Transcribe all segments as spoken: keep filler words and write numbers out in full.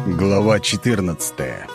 Глава четырнадцатая.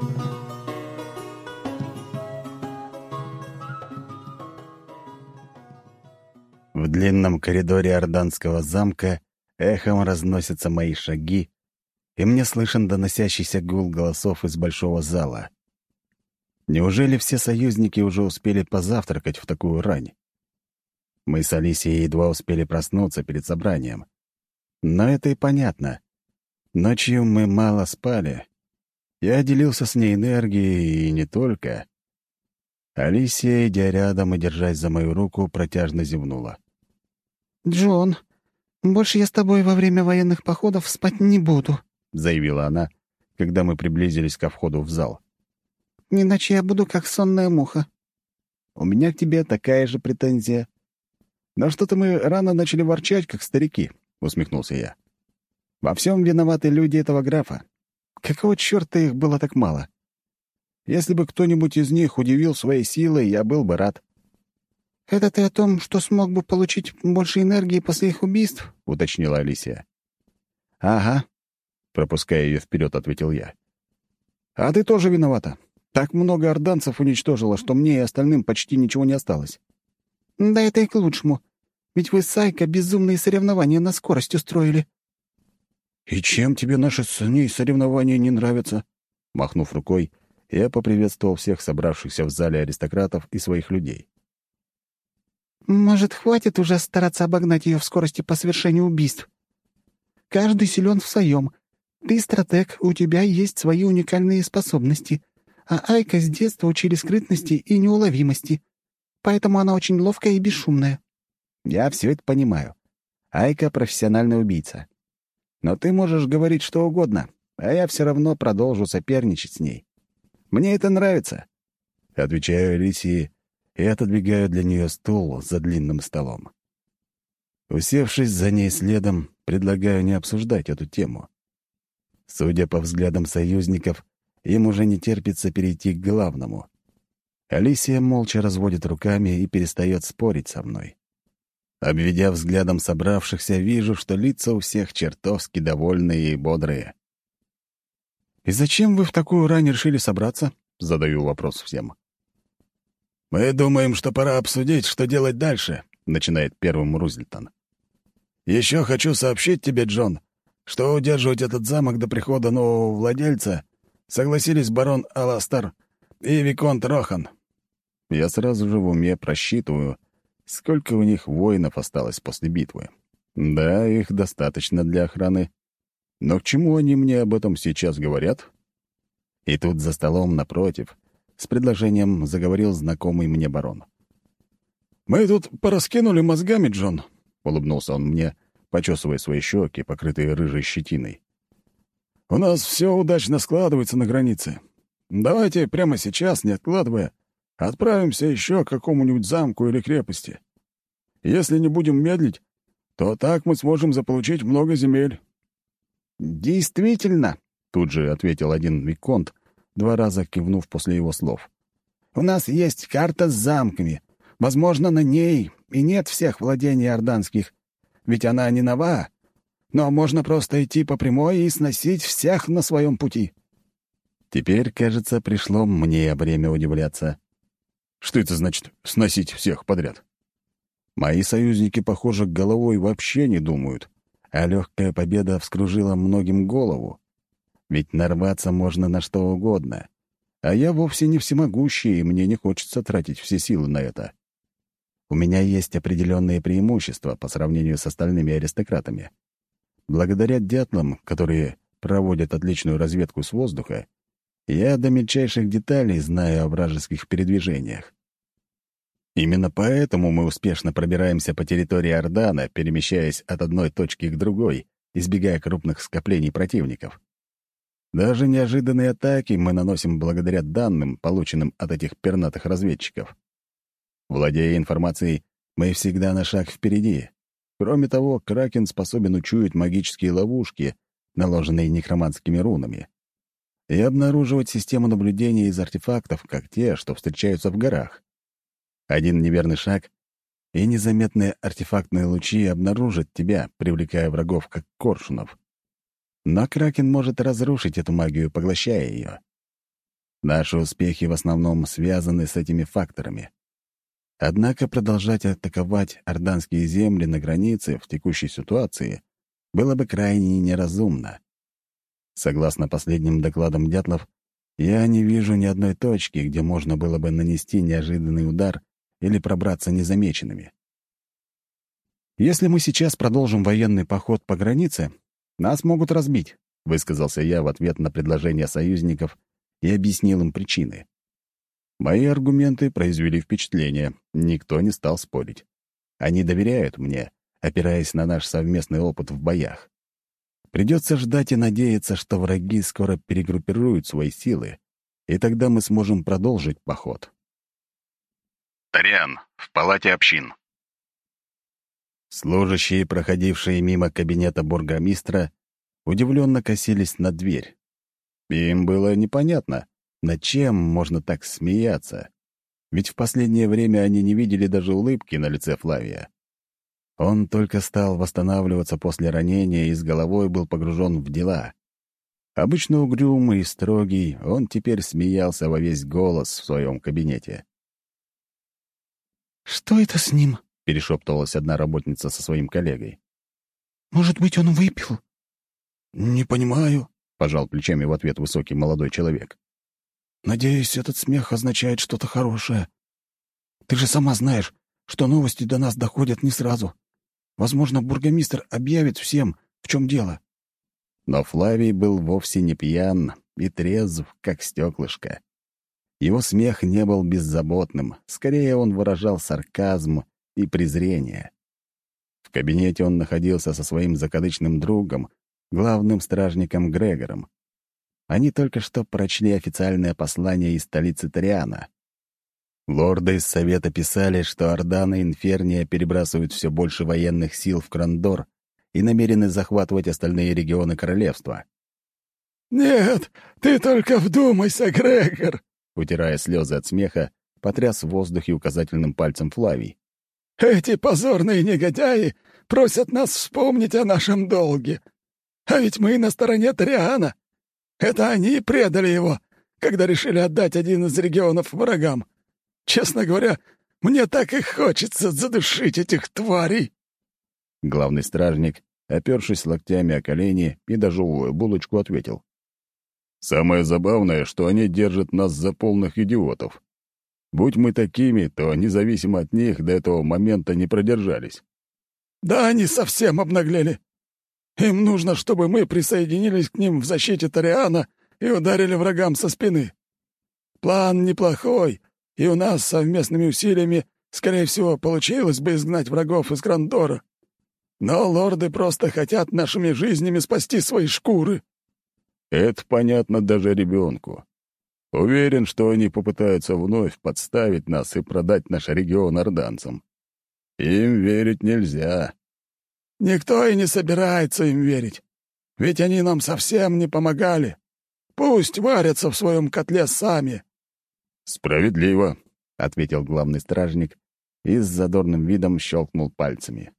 В длинном коридоре Орданского замка эхом разносятся мои шаги, и мне слышен доносящийся гул голосов из большого зала. Неужели все союзники уже успели позавтракать в такую рань? Мы с Алисией едва успели проснуться перед собранием. Но это и понятно. Ночью мы мало спали. Я делился с ней энергией, и не только. Алисия, идя рядом и держась за мою руку, протяжно зевнула. «Джон, больше я с тобой во время военных походов спать не буду», — заявила она, когда мы приблизились ко входу в зал. «Иначе я буду как сонная муха». «У меня к тебе такая же претензия. Но что-то мы рано начали ворчать, как старики», — усмехнулся я. «Во всем виноваты люди этого графа. Какого черта их было так мало? Если бы кто-нибудь из них удивил своей силой, я был бы рад». «Это ты о том, что смог бы получить больше энергии после их убийств?» — уточнила Алисия. «Ага», — пропуская ее вперед, ответил я. «А ты тоже виновата. Так много орданцев уничтожило, что мне и остальным почти ничего не осталось». «Да это и к лучшему. Ведь вы с Айко безумные соревнования на скорость устроили». «И чем тебе наши с ней соревнования не нравятся?» Махнув рукой, я поприветствовал всех собравшихся в зале аристократов и своих людей. «Может, хватит уже стараться обогнать ее в скорости по совершению убийств? Каждый силен в своем. Ты стратег, у тебя есть свои уникальные способности, а Айка с детства учили скрытности и неуловимости, поэтому она очень ловкая и бесшумная». «Я все это понимаю. Айка — профессиональный убийца. Но ты можешь говорить что угодно, а я все равно продолжу соперничать с ней. Мне это нравится». Отвечаю Алисии и отодвигаю для нее стул за длинным столом. Усевшись за ней следом, предлагаю не обсуждать эту тему. Судя по взглядам союзников, им уже не терпится перейти к главному. Алисия молча разводит руками и перестает спорить со мной. Обведя взглядом собравшихся, вижу, что лица у всех чертовски довольные и бодрые. «И зачем вы в такую рань решили собраться?» — задаю вопрос всем. «Мы думаем, что пора обсудить, что делать дальше», — начинает первым Рузельтон. «Еще хочу сообщить тебе, Джон, что удерживать этот замок до прихода нового владельца согласились барон Аластар и виконт Рохан». Я сразу же в уме просчитываю, сколько у них воинов осталось после битвы. Да, их достаточно для охраны. Но к чему они мне об этом сейчас говорят? И тут за столом напротив с предложением заговорил знакомый мне барон. «Мы тут пораскинули мозгами, Джон», — улыбнулся он мне, почесывая свои щеки, покрытые рыжей щетиной. «У нас все удачно складывается на границе. Давайте прямо сейчас, не откладывая, отправимся еще к какому-нибудь замку или крепости. Если не будем медлить, то так мы сможем заполучить много земель». «Действительно», — тут же ответил один виконт, два раза кивнув после его слов. «У нас есть карта с замками. Возможно, на ней и нет всех владений орданских, ведь она не нова, но можно просто идти по прямой и сносить всех на своем пути». Теперь, кажется, пришло мне время удивляться. Что это значит «сносить всех подряд»? Мои союзники, похоже, головой вообще не думают, а легкая победа вскружила многим голову. Ведь нарваться можно на что угодно, а я вовсе не всемогущий, и мне не хочется тратить все силы на это. У меня есть определенные преимущества по сравнению с остальными аристократами. Благодаря дятлам, которые проводят отличную разведку с воздуха, я до мельчайших деталей знаю о вражеских передвижениях. Именно поэтому мы успешно пробираемся по территории Ордана, перемещаясь от одной точки к другой, избегая крупных скоплений противников. Даже неожиданные атаки мы наносим благодаря данным, полученным от этих пернатых разведчиков. Владея информацией, мы всегда на шаг впереди. Кроме того, Кракен способен учуять магические ловушки, наложенные некроманскими рунами, и обнаруживать систему наблюдения из артефактов, как те, что встречаются в горах. Один неверный шаг, и незаметные артефактные лучи обнаружат тебя, привлекая врагов как коршунов. Но Кракен может разрушить эту магию, поглощая ее. Наши успехи в основном связаны с этими факторами. Однако продолжать атаковать орданские земли на границе в текущей ситуации было бы крайне неразумно. Согласно последним докладам Дятлов, я не вижу ни одной точки, где можно было бы нанести неожиданный удар или пробраться незамеченными. «Если мы сейчас продолжим военный поход по границе, нас могут разбить», — высказался я в ответ на предложение союзников и объяснил им причины. Мои аргументы произвели впечатление, никто не стал спорить. Они доверяют мне, опираясь на наш совместный опыт в боях. Придется ждать и надеяться, что враги скоро перегруппируют свои силы, и тогда мы сможем продолжить поход. Ториан, в палате общин. Служащие, проходившие мимо кабинета бургомистра, удивленно косились на дверь. Им было непонятно, над чем можно так смеяться, ведь в последнее время они не видели даже улыбки на лице Флавия. Он только стал восстанавливаться после ранения и с головой был погружен в дела. Обычно угрюмый и строгий, он теперь смеялся во весь голос в своем кабинете. «Что это с ним?» — перешептывалась одна работница со своим коллегой. «Может быть, он выпил?» «Не понимаю», — пожал плечами в ответ высокий молодой человек. «Надеюсь, этот смех означает что-то хорошее. Ты же сама знаешь, что новости до нас доходят не сразу. Возможно, бургомистр объявит всем, в чем дело». Но Флавий был вовсе не пьян и трезв, как стеклышко. Его смех не был беззаботным, скорее он выражал сарказм и презрение. В кабинете он находился со своим закадычным другом, главным стражником Грегором. Они только что прочли официальное послание из столицы Ториана. Лорды из Совета писали, что Ордан и Инферния перебрасывают все больше военных сил в Крандор и намерены захватывать остальные регионы королевства. «Нет, ты только вдумайся, Грегор!» Утирая слезы от смеха, потряс в воздухе указательным пальцем Флавий. «Эти позорные негодяи просят нас вспомнить о нашем долге. А ведь мы на стороне Ториана. Это они предали его, когда решили отдать один из регионов врагам. Честно говоря, мне так и хочется задушить этих тварей!» Главный стражник, опершись локтями о колени и дожевывая булочку, ответил. «Самое забавное, что они держат нас за полных идиотов. Будь мы такими, то независимо от них до этого момента не продержались». «Да они совсем обнаглели. Им нужно, чтобы мы присоединились к ним в защите Ториана и ударили врагам со спины. План неплохой, и у нас совместными усилиями, скорее всего, получилось бы изгнать врагов из Грандора. Но лорды просто хотят нашими жизнями спасти свои шкуры». Это понятно даже ребенку. Уверен, что они попытаются вновь подставить нас и продать наш регион орданцам. Им верить нельзя. «Никто и не собирается им верить. Ведь они нам совсем не помогали. Пусть варятся в своем котле сами». «Справедливо», — ответил главный стражник и с задорным видом щелкнул пальцами.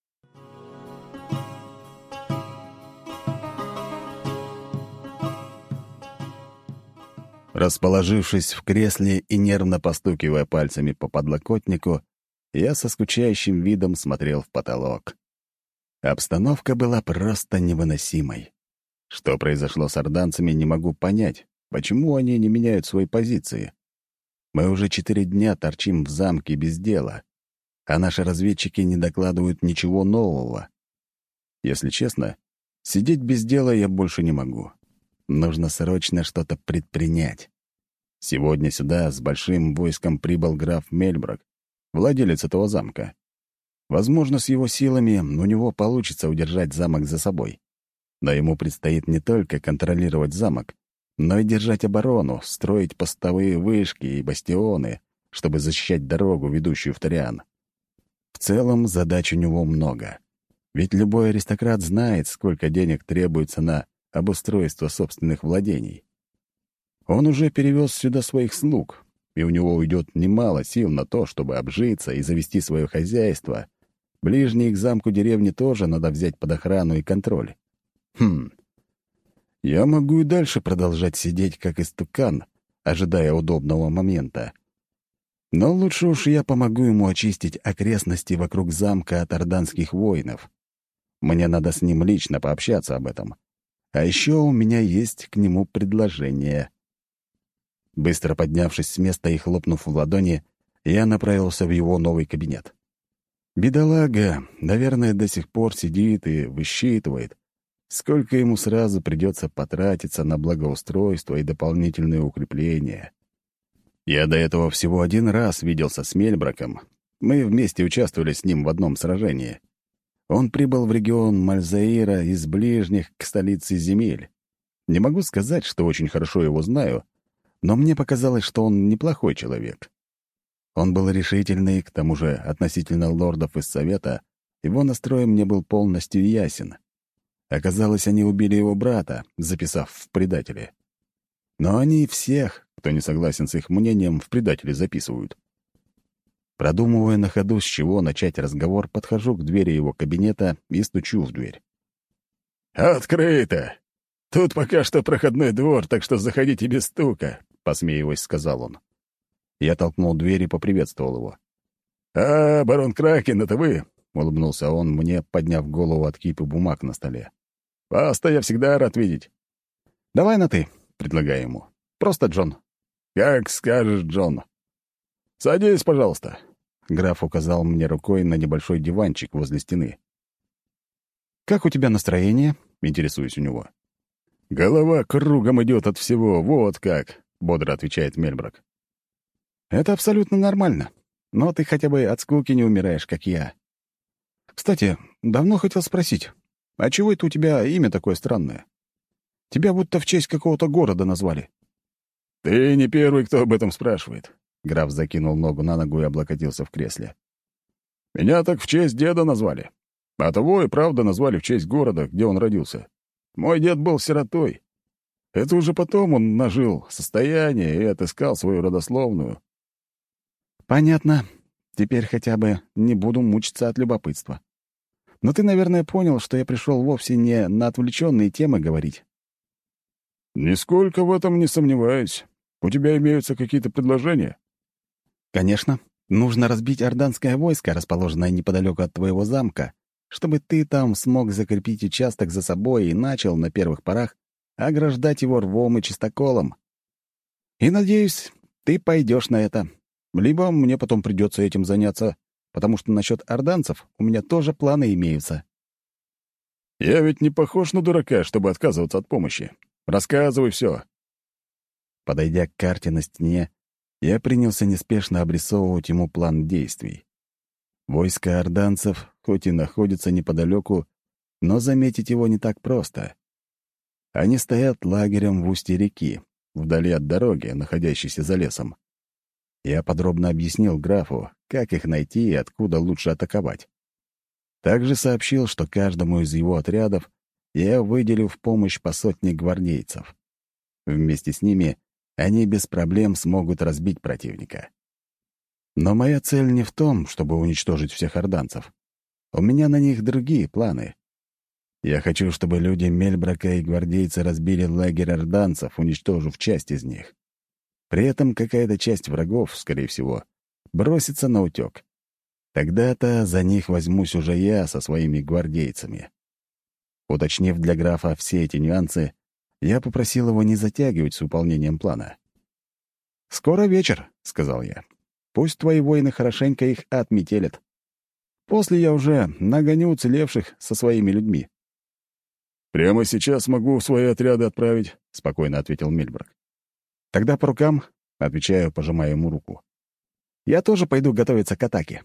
Расположившись в кресле и нервно постукивая пальцами по подлокотнику, я со скучающим видом смотрел в потолок. Обстановка была просто невыносимой. Что произошло с орданцами, не могу понять, почему они не меняют свои позиции. Мы уже четыре дня торчим в замке без дела, а наши разведчики не докладывают ничего нового. Если честно, сидеть без дела я больше не могу. Нужно срочно что-то предпринять. Сегодня сюда с большим войском прибыл граф Мельброк, владелец этого замка. Возможно, с его силами у него получится удержать замок за собой. Но ему предстоит не только контролировать замок, но и держать оборону, строить постовые вышки и бастионы, чтобы защищать дорогу, ведущую в Ториан. В целом, задач у него много. Ведь любой аристократ знает, сколько денег требуется на обустройство собственных владений. Он уже перевез сюда своих слуг, и у него уйдет немало сил на то, чтобы обжиться и завести свое хозяйство. Ближние к замку деревни тоже надо взять под охрану и контроль. Хм, Я могу и дальше продолжать сидеть, как истукан, ожидая удобного момента. Но лучше уж я помогу ему очистить окрестности вокруг замка от орданских воинов. Мне надо с ним лично пообщаться об этом. А еще у меня есть к нему предложение. Быстро поднявшись с места и хлопнув в ладони, я направился в его новый кабинет. Бедолага, наверное, до сих пор сидит и высчитывает, сколько ему сразу придется потратиться на благоустройство и дополнительные укрепления. Я до этого всего один раз виделся с Мельбраком. Мы вместе участвовали с ним в одном сражении. Он прибыл в регион Мальзаира из ближних к столице земель. Не могу сказать, что очень хорошо его знаю, но мне показалось, что он неплохой человек. Он был решительный, к тому же относительно лордов из Совета, его настрой мне был полностью ясен. Оказалось, они убили его брата, записав в предатели. Но они всех, кто не согласен с их мнением, в предатели записывают. Продумывая на ходу, с чего начать разговор, подхожу к двери его кабинета и стучу в дверь. «Открыто! Тут пока что проходной двор, так что заходите без стука», — посмеиваясь, сказал он. Я толкнул дверь и поприветствовал его. «А, барон Кракен, это вы?» — улыбнулся он мне, подняв голову от кипы бумаг на столе. «Вас-то я всегда рад видеть». «Давай на «ты», — предлагаю ему. «Просто Джон». «Как скажешь, Джон. Садись, пожалуйста». Граф указал мне рукой на небольшой диванчик возле стены. «Как у тебя настроение?» — интересуюсь у него. «Голова кругом идет от всего, вот как», — бодро отвечает Мельбрак. «Это абсолютно нормально. Но ты хотя бы от скуки не умираешь, как я. Кстати, давно хотел спросить, а чего это у тебя имя такое странное? Тебя будто в честь какого-то города назвали». «Ты не первый, кто об этом спрашивает». Граф закинул ногу на ногу и облокотился в кресле. «Меня так в честь деда назвали. А того и правда назвали в честь города, где он родился. Мой дед был сиротой. Это уже потом он нажил состояние и отыскал свою родословную». «Понятно. Теперь хотя бы не буду мучиться от любопытства. Но ты, наверное, понял, что я пришел вовсе не на отвлеченные темы говорить». «Нисколько в этом не сомневаюсь. У тебя имеются какие-то предложения?» «Конечно. Нужно разбить орданское войско, расположенное неподалеку от твоего замка, чтобы ты там смог закрепить участок за собой и начал на первых порах ограждать его рвом и чистоколом. И, надеюсь, ты пойдешь на это. Либо мне потом придется этим заняться, потому что насчет орданцев у меня тоже планы имеются». «Я ведь не похож на дурака, чтобы отказываться от помощи. Рассказывай все». Подойдя к карте на стене, я принялся неспешно обрисовывать ему план действий. Войско орданцев хоть и находится неподалеку, но заметить его не так просто. Они стоят лагерем в устье реки, вдали от дороги, находящейся за лесом. Я подробно объяснил графу, как их найти и откуда лучше атаковать. Также сообщил, что каждому из его отрядов я выделю в помощь по сотне гвардейцев. Вместе с ними они без проблем смогут разбить противника. Но моя цель не в том, чтобы уничтожить всех орданцев. У меня на них другие планы. Я хочу, чтобы люди Мельбрака и гвардейцы разбили лагерь орданцев, уничтожив часть из них. При этом какая-то часть врагов, скорее всего, бросится на утёк. Тогда-то за них возьмусь уже я со своими гвардейцами. Уточнив для графа все эти нюансы, я попросил его не затягивать с выполнением плана. «Скоро вечер», — сказал я. «Пусть твои воины хорошенько их отметелят. После я уже нагоню уцелевших со своими людьми». «Прямо сейчас могу свои отряды отправить», — спокойно ответил Мельбрак. «Тогда по рукам», — отвечаю, пожимая ему руку. «Я тоже пойду готовиться к атаке».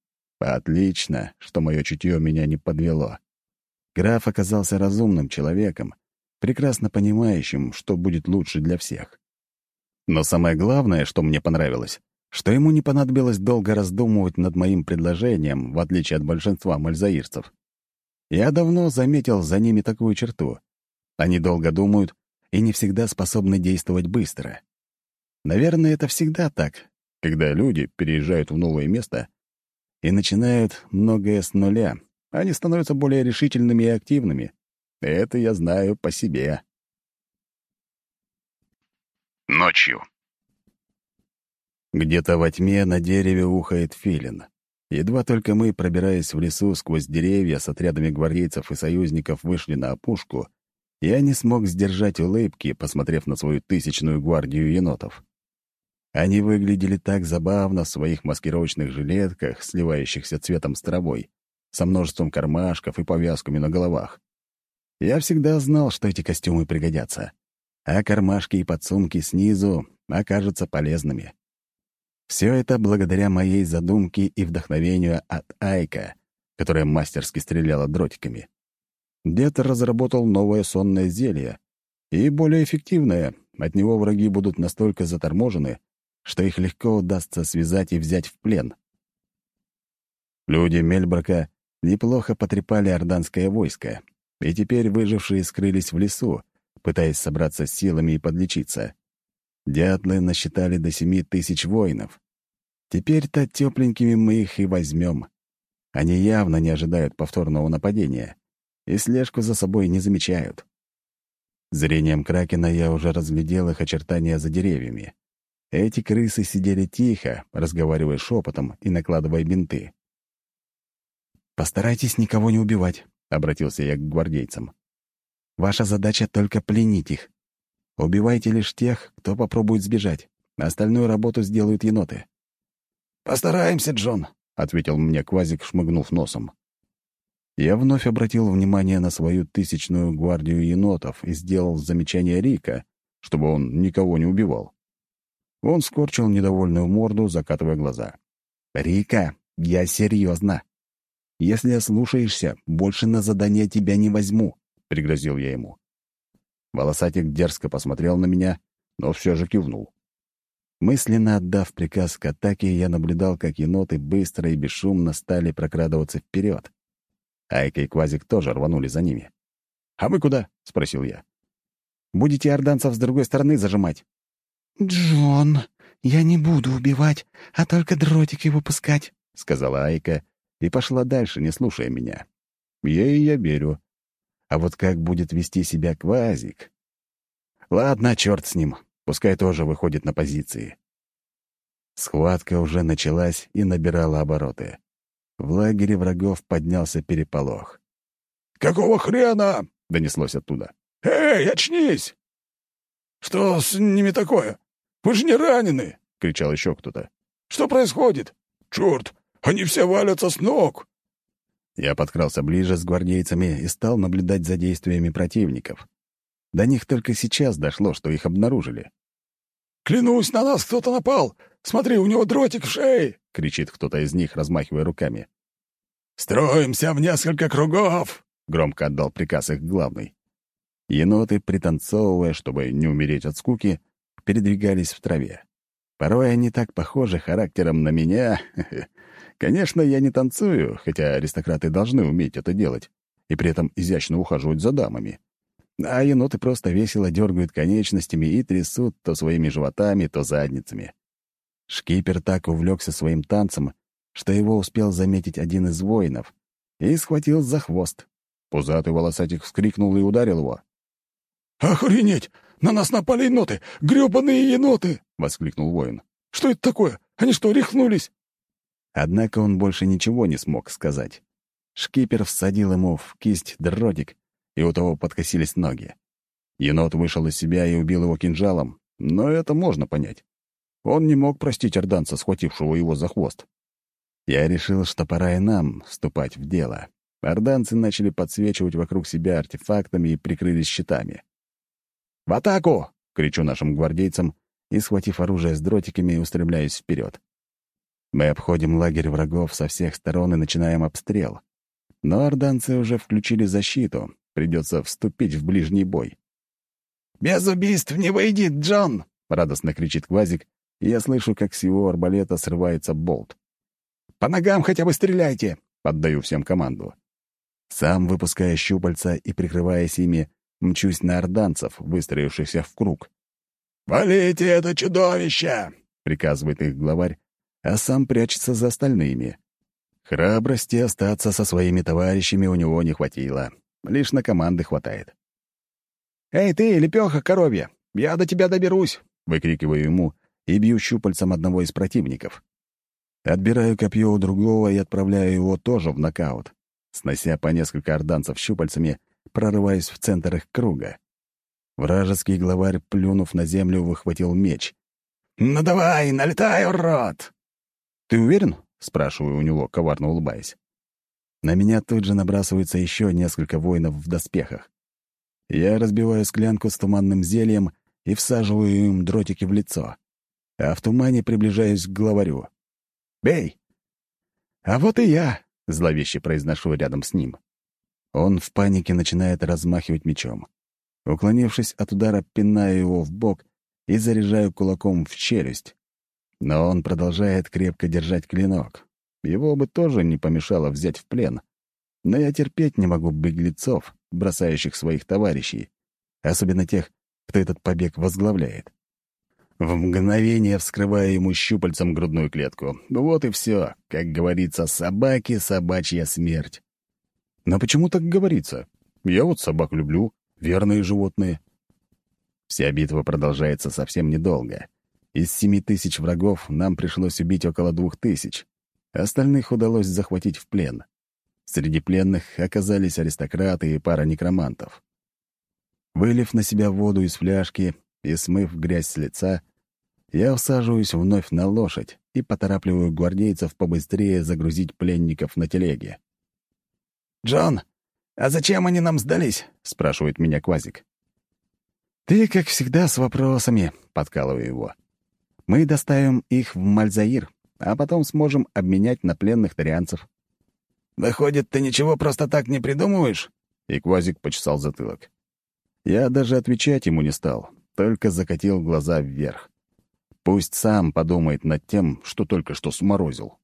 Отлично, что мое чутье меня не подвело. Граф оказался разумным человеком, прекрасно понимающим, что будет лучше для всех. Но самое главное, что мне понравилось, что ему не понадобилось долго раздумывать над моим предложением, в отличие от большинства мальзаирцев. Я давно заметил за ними такую черту. Они долго думают и не всегда способны действовать быстро. Наверное, это всегда так, когда люди переезжают в новое место и начинают многое с нуля. Они становятся более решительными и активными. Это я знаю по себе. Ночью. Где-то во тьме на дереве ухает филин. Едва только мы, пробираясь в лесу сквозь деревья с отрядами гвардейцев и союзников, вышли на опушку, я не смог сдержать улыбки, посмотрев на свою тысячную гвардию енотов. Они выглядели так забавно в своих маскировочных жилетках, сливающихся цветом с травой, со множеством кармашков и повязками на головах. Я всегда знал, что эти костюмы пригодятся, а кармашки и подсумки снизу окажутся полезными. Все это благодаря моей задумке и вдохновению от Айка, которая мастерски стреляла дротиками. Дед разработал новое сонное зелье, и более эффективное. От него враги будут настолько заторможены, что их легко удастся связать и взять в плен. Люди Мельброка неплохо потрепали орданское войско, и теперь выжившие скрылись в лесу, пытаясь собраться с силами и подлечиться. Дятлы насчитали до семи тысяч воинов. Теперь-то тепленькими мы их и возьмем. Они явно не ожидают повторного нападения и слежку за собой не замечают. Зрением Кракена я уже разглядел их очертания за деревьями. Эти крысы сидели тихо, разговаривая шепотом и накладывая бинты. «Постарайтесь никого не убивать», — обратился я к гвардейцам. «Ваша задача — только пленить их. Убивайте лишь тех, кто попробует сбежать. Остальную работу сделают еноты». «Постараемся, Джон», — ответил мне Квазик, шмыгнув носом. Я вновь обратил внимание на свою тысячную гвардию енотов и сделал замечание Рика, чтобы он никого не убивал. Он скорчил недовольную морду, закатывая глаза. «Рика, я серьезно. Если ослушаешься, больше на задание тебя не возьму», — пригрозил я ему. Волосатик дерзко посмотрел на меня, но все же кивнул. Мысленно отдав приказ к атаке, я наблюдал, как еноты быстро и бесшумно стали прокрадываться вперед. Айка и Квазик тоже рванули за ними. «А вы куда?» — спросил я. «Будете орданцев с другой стороны зажимать?» «Джон, я не буду убивать, а только дротики выпускать», — сказала Айка и пошла дальше, не слушая меня. Ей я верю. А вот как будет вести себя Квазик? Ладно, черт с ним. Пускай тоже выходит на позиции. Схватка уже началась и набирала обороты. В лагере врагов поднялся переполох. «Какого хрена?» — донеслось оттуда. «Эй, очнись!» «Что с ними такое? Вы же не ранены!» — кричал еще кто-то. «Что происходит? Черт, они все валятся с ног!» Я подкрался ближе с гвардейцами и стал наблюдать за действиями противников. До них только сейчас дошло, что их обнаружили. «Клянусь, на нас кто-то напал! Смотри, у него дротик в шее!» — кричит кто-то из них, размахивая руками. «Строимся в несколько кругов!» — громко отдал приказ их главный. Еноты, пританцовывая, чтобы не умереть от скуки, передвигались в траве. Порой они так похожи характером на меня. Конечно, я не танцую, хотя аристократы должны уметь это делать, и при этом изящно ухаживать за дамами. А еноты просто весело дергают конечностями и трясут то своими животами, то задницами. Шкипер так увлекся своим танцем, что его успел заметить один из воинов и схватил за хвост. Пузатый волосатик вскрикнул и ударил его. «Охренеть! На нас напали еноты! Грёбаные еноты!» — воскликнул воин. «Что это такое? Они что, рехнулись?» Однако он больше ничего не смог сказать. Шкипер всадил ему в кисть дротик, и у того подкосились ноги. Енот вышел из себя и убил его кинжалом, но это можно понять. Он не мог простить орданца, схватившего его за хвост. Я решил, что пора и нам вступать в дело. Орданцы начали подсвечивать вокруг себя артефактами и прикрылись щитами. «В атаку!» — кричу нашим гвардейцам и, схватив оружие с дротиками, устремляюсь вперед. Мы обходим лагерь врагов со всех сторон и начинаем обстрел. Но орданцы уже включили защиту, придется вступить в ближний бой. «Без убийств не выйдет, Джон!» — радостно кричит Квазик, и я слышу, как с его арбалета срывается болт. «По ногам хотя бы стреляйте!» — отдаю всем команду. Сам, выпуская щупальца и прикрываясь ими, мчусь на орданцев, выстроившихся в круг. «Валите это чудовище!» — приказывает их главарь, а сам прячется за остальными. Храбрости остаться со своими товарищами у него не хватило. Лишь на команды хватает. «Эй ты, лепёха коровья, я до тебя доберусь!» — выкрикиваю ему и бью щупальцем одного из противников. Отбираю копье у другого и отправляю его тоже в нокаут. Снося по несколько орданцев щупальцами, прорываюсь в центр их круга. Вражеский главарь, плюнув на землю, выхватил меч. «Ну давай, налетай, урод!» «Ты уверен?» — спрашиваю у него, коварно улыбаясь. На меня тут же набрасывается еще несколько воинов в доспехах. Я разбиваю склянку с туманным зельем и всаживаю им дротики в лицо, а в тумане приближаюсь к главарю. «Бей!» «А вот и я!» — зловеще произношу рядом с ним. Он в панике начинает размахивать мечом. Уклонившись от удара, пинаю его в бок и заряжаю кулаком в челюсть. Но он продолжает крепко держать клинок. Его бы тоже не помешало взять в плен. Но я терпеть не могу беглецов, бросающих своих товарищей, особенно тех, кто этот побег возглавляет. В мгновение вскрываю ему щупальцем грудную клетку. Вот и все. Как говорится, собаке собачья смерть. Но почему так говорится? Я вот собак люблю, верные животные. Вся битва продолжается совсем недолго. Из семи тысяч врагов нам пришлось убить около двух тысяч. Остальных удалось захватить в плен. Среди пленных оказались аристократы и пара некромантов. Вылив на себя воду из фляжки и смыв грязь с лица, я усаживаюсь вновь на лошадь и поторапливаю гвардейцев побыстрее загрузить пленников на телеге. «Джон, а зачем они нам сдались?» — спрашивает меня Квазик. «Ты, как всегда, с вопросами», — подкалываю его. «Мы доставим их в Мальзаир, а потом сможем обменять на пленных тарианцев». «Выходит, ты ничего просто так не придумываешь?» И Квазик почесал затылок. Я даже отвечать ему не стал, только закатил глаза вверх. Пусть сам подумает над тем, что только что сморозил.